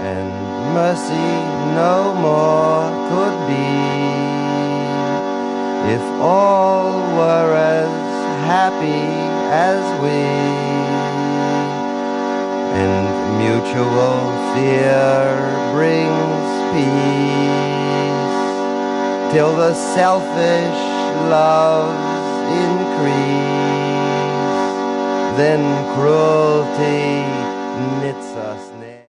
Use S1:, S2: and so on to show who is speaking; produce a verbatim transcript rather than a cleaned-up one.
S1: and mercy no more could be. If all were as happy as we, and mutual fear brings peace, till the selfish loves increase, then cruelty knits us